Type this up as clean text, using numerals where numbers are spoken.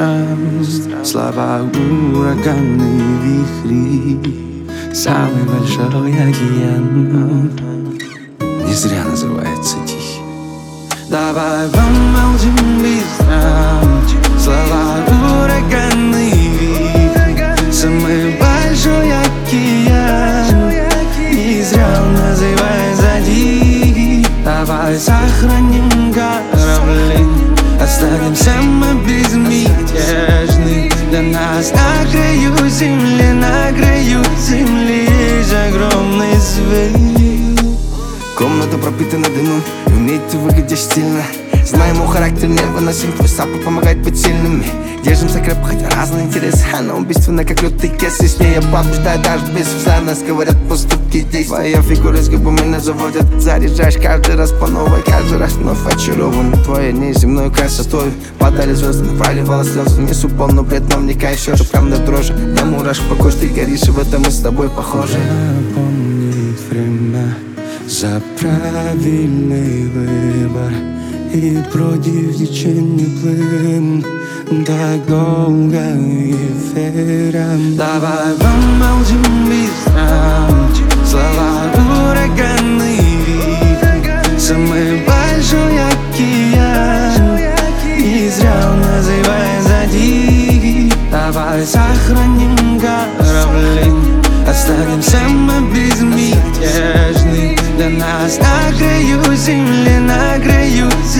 стран. Слова ураганные вихри, самый большой океан не зря называется тихий. Давай помолчим быстро, слова ураганные вихри, самый большой океан не зря называется тихий. Давай сохраним корабли, останемся мы безмятежны. Для нас на краю земли есть огромный свет. Комната пропитана дымом, и умеет ты выглядишь стильно. Знаем, его характер невыносим, твой саппорт помогает быть сильными. Держимся крепко, хотя разные интересы. Она убийственна, как лютый кес, и с ней я побеждаю даже без нас говорят поступки здесь. Твоя фигура с губами меня заводят. Заряжаешь каждый раз по новой, каждый раз вновь очарован твоей неземной красотой. Падали звезды, проливала слезы, несу полную бред, но вникай все же прям до дрожи. Я мурашек по коже, ты горишь, и в этом мы с тобой похожи. Запомнит время за правильный выбор и против течения плывем так долго эфиром. Давай помолчим быстро, слова ураганные вихри, самый большой океан не зря называется тихий. Давай сохраним корабли, останемся мы безмятежны. Для нас на краю земли